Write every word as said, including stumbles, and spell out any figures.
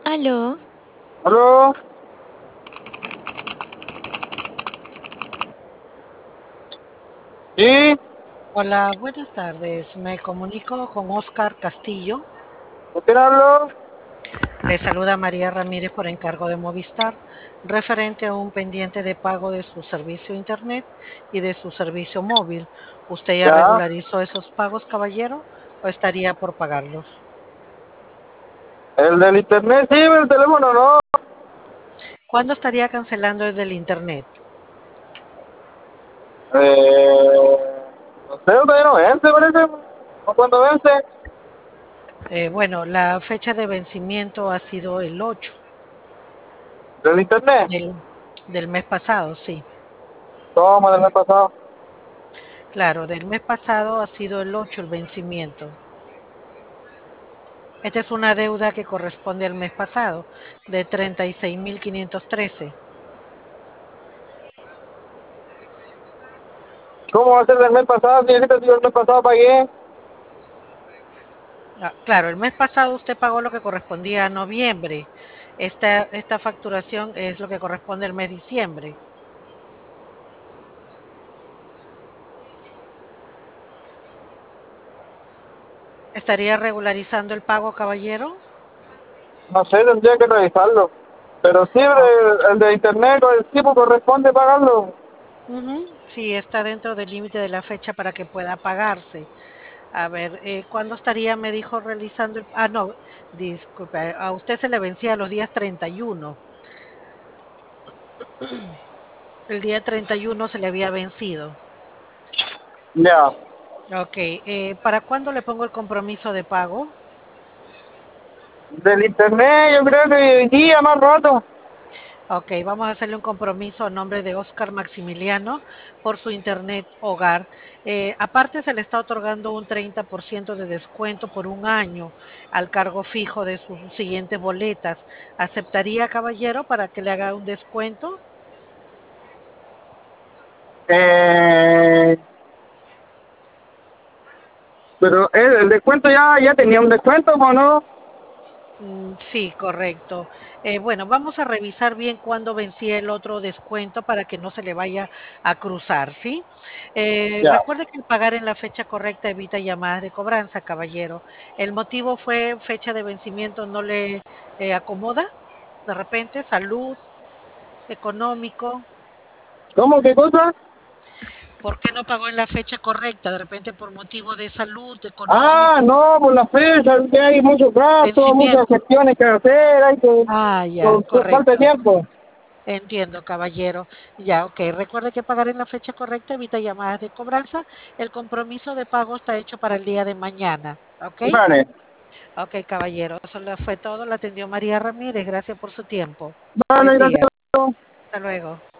Aló, ¿Aló? ¿Sí? Hola, buenas tardes. Me comunico con Oscar Castillo. ¿Con quién hablo? Le saluda María Ramírez por encargo de Movistar, referente a un pendiente de pago de su servicio Internet y de su servicio móvil. ¿Usted ya Ya. regularizó esos pagos, caballero, o estaría por pagarlos? ¿El del internet? Sí, el teléfono no. ¿Cuándo estaría cancelando el del Internet? Eh, no sé, todavía no vence, parece. ¿O cuándo vence? Eh, bueno, la fecha de vencimiento ha sido el ocho ¿Del internet? del, del mes pasado, sí. Toma, del mes pasado. Claro, del mes pasado ha sido el ocho el vencimiento. Esta es una deuda que corresponde al mes pasado, de treinta y seis mil quinientos trece. ¿Cómo va a ser del mes pasado? Señorita, si yo el mes pasado pagué. Ah, claro, el mes pasado usted pagó lo que correspondía a noviembre. Esta, esta facturación es lo que corresponde al mes de diciembre. ¿Estaría regularizando el pago, caballero? No sé, tendría que revisarlo. Pero sí, Oh, el, el de internet, el tipo corresponde pagarlo. ujú, sí, está dentro del límite de la fecha para que pueda pagarse. A ver, eh, ¿cuándo estaría, me dijo, realizando el... Ah, no, disculpe, a usted se le vencía los días treinta y uno. El día treinta y uno se le había vencido. Ya. Ok, eh, ¿para cuándo le pongo el compromiso de pago? Del internet, yo creo que hoy día, más rato. Ok, vamos a hacerle un compromiso a nombre de Oscar Maximiliano por su internet hogar. Eh, aparte, se le está otorgando un treinta por ciento de descuento por un año al cargo fijo de sus siguientes boletas. ¿Aceptaría, caballero, para que le haga un descuento? Eh, pero el, el descuento ya, ya tenía un descuento, ¿o no? Mm, sí, correcto. Eh, bueno, vamos a revisar bien cuándo vencía el otro descuento para que no se le vaya a cruzar, ¿sí? Eh, Ya. recuerde que el pagar en la fecha correcta evita llamadas de cobranza, caballero. ¿El motivo fue fecha de vencimiento no le eh, acomoda? De repente, salud, económico. ¿Cómo? ¿Qué cosa? ¿Por qué no pagó en la fecha correcta? De repente por motivo de salud, Ah, económico, no, por la fecha, que hay muchos gastos, muchas vencimiento. gestiones que hacer, hay que, Ah, ya, por, por falta de correcto. tiempo. Entiendo, caballero. Ya, ok. Recuerde que pagar en la fecha correcta evita llamadas de cobranza. El compromiso de pago está hecho para el día de mañana. ¿Ok? Vale, Ok, caballero. Eso le fue todo. La atendió María Ramírez. Gracias por su tiempo. vale, Buen día. gracias. Hasta luego.